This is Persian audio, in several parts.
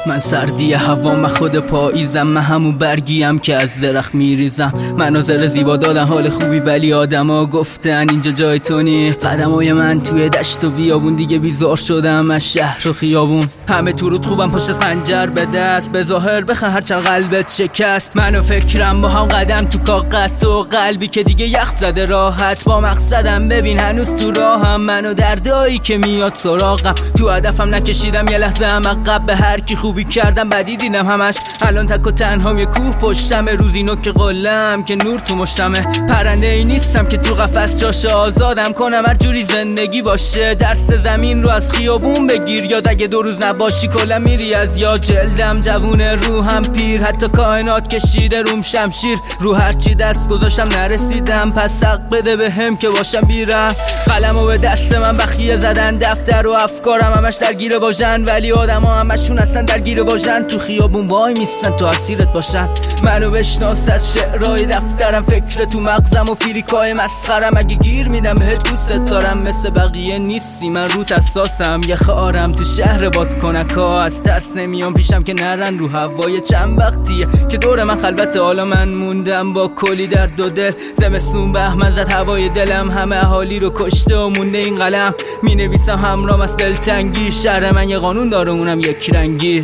من سردی هوا، من خود پاییزم، من همون برگیم که از درخت میریزم. مناظر زیبا دادن حال خوبی ولی آدما گفتن اینجا جای تو نی. قدمای من توی دشت و بیابون، دیگه بیزار شدم از شهر و خیابون. همه تو رو خوبم پشت خنجر به دست، به ظاهر بخن هرچند قلبت شکست. من و فکرم با هم قدم تو کاغذ و قلبی که دیگه یخ زده راحت با مقصدم. ببین هنوز تو راهم، من و دردایی که میاد سراغم. تو هدفم نکشیدم یه لحظه هم عقب، به هر کی خوبی کردم بدی دیدم همش. الان تک و تنهام یه کوه پشتمه، روزی نوک قلم که نور تو مشتمه. پرنده ای نیستم که تو قفس جاش آزادم کنم، هر جوری زندگی باشه. درس زمین رو از خیابون بگیر، یاد اگه 2 روز نباشی کلا میری از یاد. جلدم جوونه روحم پیر، حتی کائنات کشیده روم شمشیر. رو هرچی دست گذاشتم نرسیدم، پس حق بده بهم که باشم بیرم. قلمو به دست من بخیه زدن، دفتر و افکارم همش درگیر واژن، ولی آدما همشون اصلا درگیر واژن. تو خیابون وای میستن تو اسیرت باشن. منو بشناس از شعرهای دفترم، فکر تو مغزم و فیریکای مسخرم. اگه گیر میدم بهت دوست دارم، مثل بقیه نیستی من روت اساسم. یه خارم تو شهر بادکنکا، از ترس نمیام پیشم که نرن رو هوای. چند وقتیه که دور من خلوت، حالا من موندم با کلی درد و دل. زمستون بهمن زد هوای دلم، همه اهالی رو کشته و مونده این قلم. مینویسم همرام از دلتنگی، شهر من یه قانون داره اونم یک رنگی.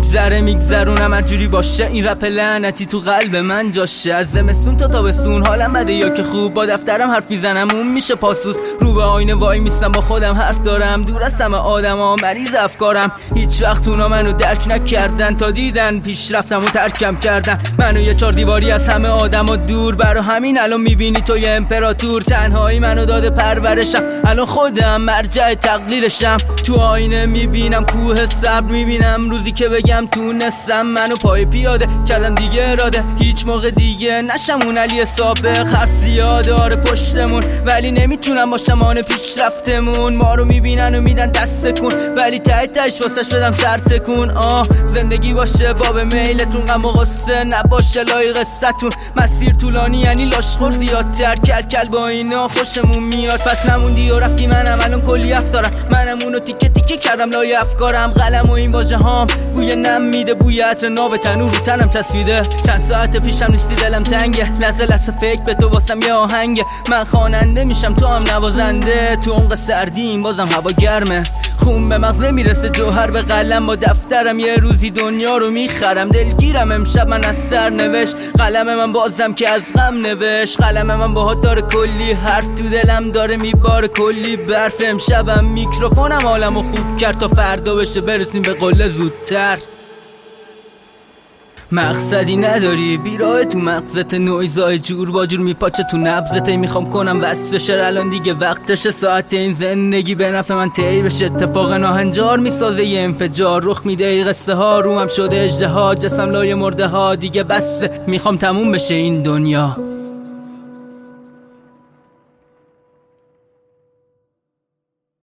میگذرونم هر جوری باشه، این رپ لعنتی تو قلب من جاشه. از زمستون تا تابستون حالم بده یا که خوب، با دفترم حرف میزنم اون میشه پاسوس. رو به آینه وای میستم با خودم حرف دارم، دور از همه آدما مریض افکارم. هیچ وقت اونا منو درک نکردن، تا دیدن پیشرفتم و ترکم کردن. منو یه 4 دیواری از همه آدما دور، برا همین الان میبینی تو یه امپراتور. تنهایی منو داده پرورشم، الان خودم مرجع تقلیدشم. تو آینه میبینم کوه صبر، میبینم روزی که بگم تونستم. منو پای پیاده کردم دیگه اراده، هیچ موقع دیگه نشم اون علی سابق. حرف زیاده آره پشتمون، ولی نمیتونم باشم آن پیشرفتمون. ما رو میبینن و میدن دست کن، ولی ته تهش واسه شدم سر تکون. زندگی باشه باب میلتون، غم و غصه نباشه لای قصتون. مسیر طولانی یعنی لاشخور زیادتر، کل با اینا خوشمون میاد. پس نموندی و رفتی، منم الان کلی دارم. منم اونو تیکه تیکه کردم لای افکارم. قلم و این واژه هام بوی نم میده، بوی عطر ناب تنور رو تنم چسبیده. چند ساعت پیشم نیستی دلم تنگه، لحظه فکر به تو واسم یه آهنگه. من خواننده میشم تو هم نوازنده، تو عمق سردیم بازم هوا گرمه. خون به مغز میرسه جوهر به قلم، با دفترم یه روزی دنیا رو میخرم. دلگیرم امشب من از سر نوشت، قلم من بازم که از غم نوشت. قلم من باهات داره کلی حرف، تو دلم داره میباره کلی برف. امشبم میکروفونم حالمو خوب کرد، تا فردا بشه برسیم به قله زودتر. مقصدی نداری بیراه تو مغزت، نویزای جور با جور میپاچه تو نبضت. میخوام کنم وصل شر الان دیگه وقتشه، ساعت این زندگی به نفع من طی بشه. اتفاق ناهنجار میسازه یه انفجار، رخ میده ای قصه ها، روم شده اژدها، جسم لای مرده ها. دیگه بسه میخوام تموم بشه این دنیا.